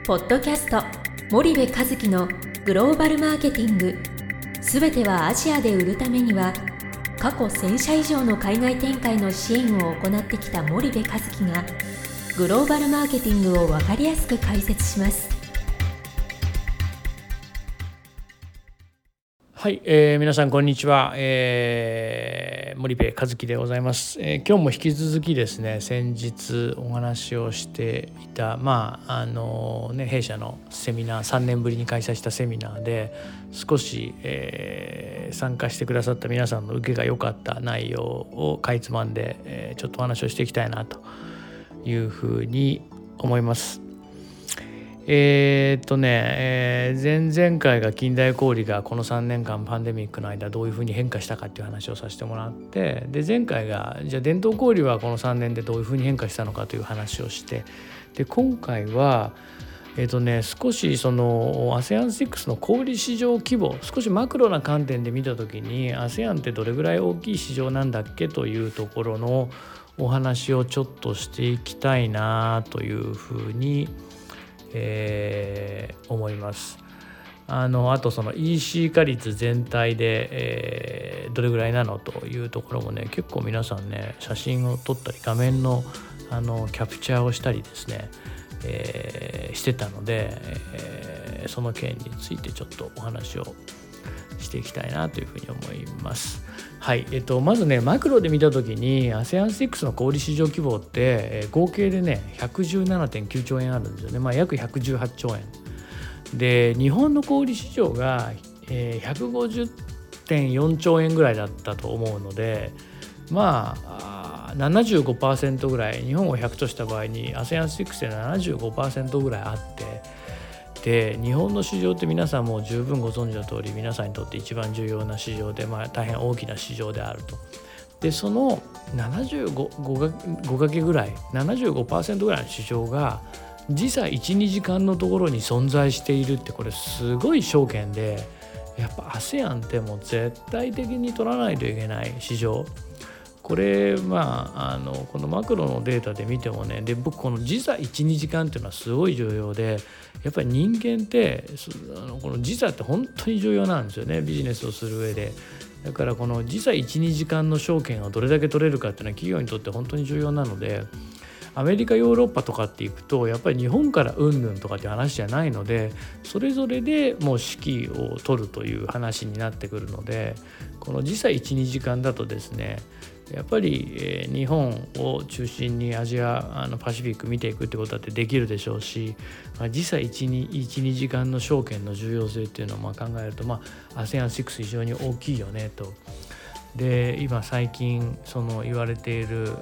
ポッドキャスト森部一樹のグローバルマーケティング、すべてはアジアで売るためには、過去1000社以上の海外展開の支援を行ってきた森部一樹がグローバルマーケティングを分かりやすく解説します。 はい、皆さんこんにちは、森部一樹でございます。今日も引き続きですね、先日お話をしていた、弊社のセミナー、3年ぶりに開催したセミナーで少し、参加してくださった皆さんの受けが良かった内容をかいつまんで、ちょっとお話をしていきたいなというふうに思います。前々回が近代小売がこの3年間パンデミックの間どういうふうに変化したかっていう話をさせてもらって、で前回がじゃあ伝統小売はこの3年でどういうふうに変化したのかという話をして、で今回は少しその ASEAN6 の小売市場規模、少しマクロな観点で見た時に ASEAN ってどれぐらい大きい市場なんだっけというところのお話をちょっとしていきたいなというふうに思います。あとその EC 化率全体で、どれぐらいなのというところもね、結構皆さんね写真を撮ったり画面のキャプチャーをしたりですね、してたので、その件についてちょっとお話をしていきたいなというふうに思います。はい、まずねマクロで見たときに ASEAN6 の小売市場規模って、合計でね 117.9 兆円あるんですよね。約118兆円で、日本の小売市場が、150.4 兆円ぐらいだったと思うので、75% ぐらい、日本を100とした場合に ASEAN6 で 75% ぐらいあって、で日本の市場って皆さんもう十分ご存知の通り、皆さんにとって一番重要な市場で、大変大きな市場であると。でその75かけぐらい 75% ぐらいの市場が時差 1,2 時間のところに存在しているって、これすごい証券で、やっぱ ASEAN ってもう絶対的に取らないといけない市場。これこのマクロのデータで見てもね、で僕この時差 1,2 時間っていうのはすごい重要で、やっぱり人間ってこの時差って本当に重要なんですよね、ビジネスをする上で。だからこの時差 1,2 時間の証券をどれだけ取れるかっていうのは企業にとって本当に重要なので、アメリカヨーロッパとかっていくとやっぱり日本からうんぬんとかって話じゃないので、それぞれでもう指揮を取るという話になってくるので、この時差 1,2 時間だとですね、やっぱり日本を中心にアジアパシフィック見ていくってことだってできるでしょうし、時差 1,2 時間の証券の重要性っていうのを考えると、ASEAN6 非常に大きいよねと。で今最近その言われている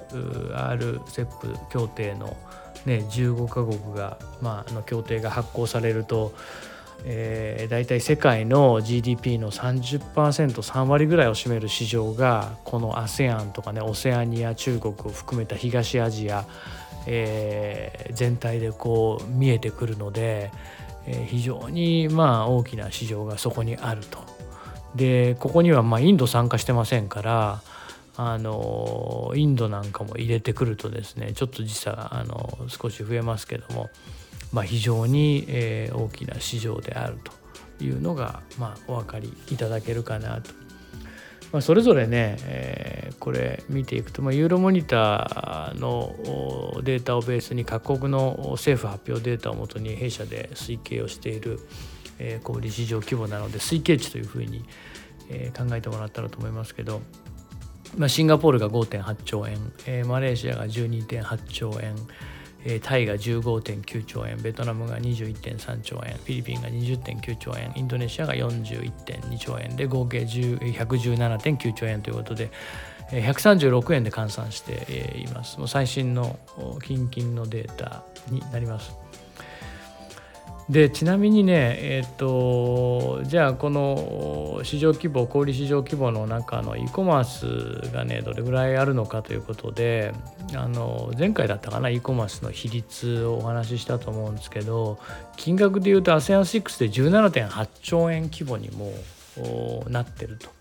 RCEP 協定の、15カ国が、協定が発効されると、だいたい世界の GDP の 30%、3割ぐらいを占める市場がこの ASEAN とかね、オセアニア、中国を含めた東アジア、全体でこう見えてくるので、非常に大きな市場がそこにあると。でここにはインド参加してませんから、インドなんかも入れてくるとですね、ちょっと時差が少し増えますけども、非常に、大きな市場であるというのが、お分かりいただけるかなと。それぞれね、これ見ていくと、ユーロモニターのデータをベースに各国の政府発表データをもとに弊社で推計をしている小売市場規模なので、推計値というふうに考えてもらったらと思いますけど、シンガポールが 5.8 兆円、マレーシアが 12.8 兆円、タイが 15.9 兆円、ベトナムが 21.3 兆円、フィリピンが 20.9 兆円、インドネシアが 41.2 兆円で合計 117.9 兆円ということで、136円で換算しています。もう最新の近々のデータになります。でちなみにね、じゃあこの市場規模、小売市場規模の中の e コマースがねどれぐらいあるのかということで、前回だったかな、 e コマースの比率をお話ししたと思うんですけど、金額でいうと ASEAN6 で 17.8 兆円規模にもなってると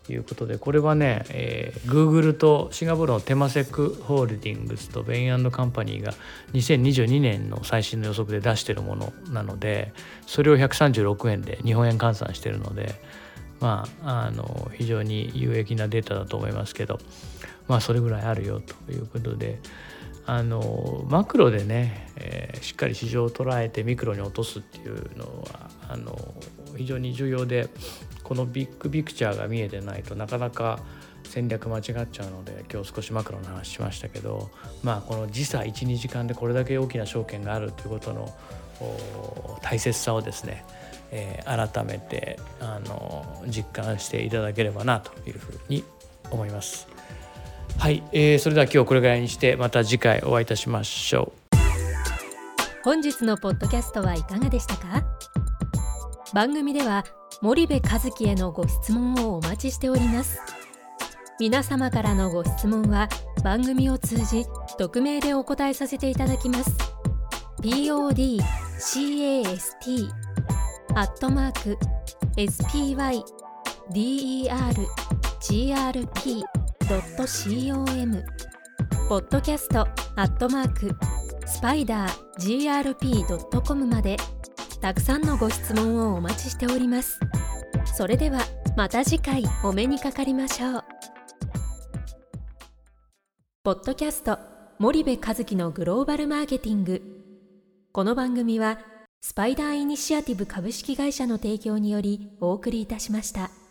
いうことで、これはね、Google とシンガポールのテマセクホールディングスとベイン&カンパニーが2022年の最新の予測で出しているものなので、それを136円で日本円換算しているので、非常に有益なデータだと思いますけど、それぐらいあるよということで、マクロでね、しっかり市場を捉えてミクロに落とすっていうのは非常に重要で、このビッグピクチャーが見えてないとなかなか戦略間違っちゃうので、今日少しマクロの話しましたけど、この時差 1,2 時間でこれだけ大きな証券があるということの大切さをですね、改めて実感していただければなというふうに思います。はい、それでは今日これぐらいにしてまた次回お会いいたしましょう。 本日のポッドキャストはいかがでしたか？番組では森部一樹へのご質問をお待ちしております。皆様からのご質問は番組を通じ匿名でお答えさせていただきます。podcast@spydergrp.com podcast@spidergrp.com までたくさんのご質問をお待ちしております。それではまた次回お目にかかりましょう。ポッドキャスト森部一樹のグローバルマーケティング。この番組はスパイダーイニシアティブ株式会社の提供によりお送りいたしました。